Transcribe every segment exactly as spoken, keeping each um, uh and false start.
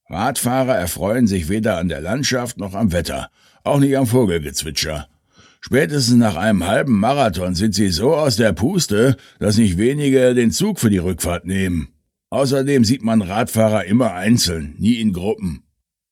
Radfahrer erfreuen sich weder an der Landschaft noch am Wetter, auch nicht am Vogelgezwitscher. Spätestens nach einem halben Marathon sind sie so aus der Puste, dass nicht wenige den Zug für die Rückfahrt nehmen. Außerdem sieht man Radfahrer immer einzeln, nie in Gruppen.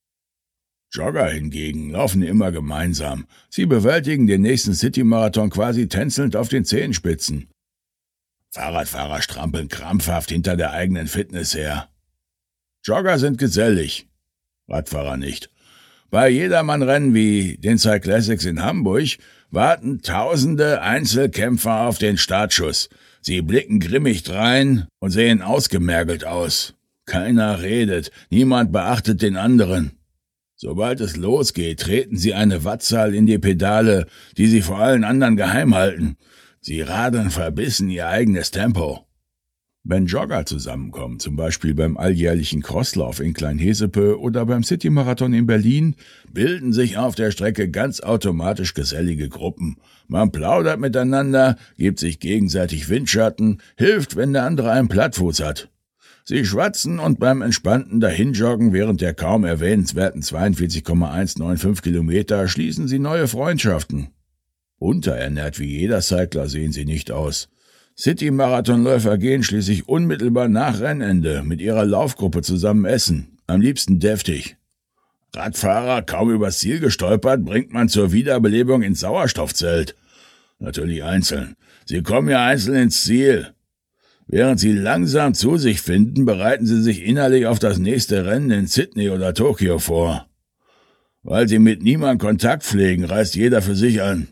Jogger hingegen laufen immer gemeinsam. Sie bewältigen den nächsten City-Marathon quasi tänzelnd auf den Zehenspitzen. Fahrradfahrer strampeln krampfhaft hinter der eigenen Fitness her. Jogger sind gesellig, Radfahrer nicht. Bei Jedermann-Rennen wie den Cyclassics in Hamburg warten tausende Einzelkämpfer auf den Startschuss. Sie blicken grimmig drein und sehen ausgemergelt aus. Keiner redet, niemand beachtet den anderen. Sobald es losgeht, treten sie eine Wattzahl in die Pedale, die sie vor allen anderen geheim halten. Sie radeln verbissen ihr eigenes Tempo. Wenn Jogger zusammenkommen, zum Beispiel beim alljährlichen Crosslauf in Kleinhesepe oder beim City-Marathon in Berlin, bilden sich auf der Strecke ganz automatisch gesellige Gruppen. Man plaudert miteinander, gibt sich gegenseitig Windschatten, hilft, wenn der andere einen Plattfuß hat. Sie schwatzen und beim entspannten Dahinjoggen während der kaum erwähnenswerten zweiundvierzig Komma hundertfünfundneunzig Kilometer schließen sie neue Freundschaften. Unterernährt wie jeder Cycler sehen sie nicht aus. City-Marathonläufer gehen schließlich unmittelbar nach Rennende mit ihrer Laufgruppe zusammen essen, am liebsten deftig. Radfahrer, kaum übers Ziel gestolpert, bringt man zur Wiederbelebung ins Sauerstoffzelt. Natürlich einzeln. Sie kommen ja einzeln ins Ziel. Während sie langsam zu sich finden, bereiten sie sich innerlich auf das nächste Rennen in Sydney oder Tokio vor. Weil sie mit niemandem Kontakt pflegen, reist jeder für sich an.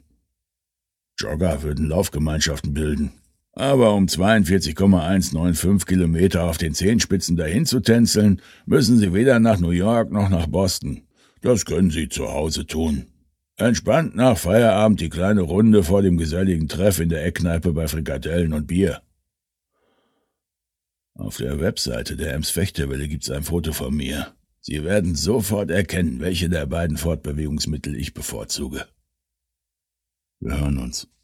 Jogger würden Laufgemeinschaften bilden. Aber um zweiundvierzig Komma hundertfünfundneunzig Kilometer auf den Zehenspitzen dahin zu tänzeln, müssen sie weder nach New York noch nach Boston. Das können sie zu Hause tun. Entspannt nach Feierabend die kleine Runde vor dem geselligen Treff in der Eckkneipe bei Frikadellen und Bier. Auf der Webseite der Ems-Fechterwelle gibt's ein Foto von mir. Sie werden sofort erkennen, welche der beiden Fortbewegungsmittel ich bevorzuge. Wir hören uns.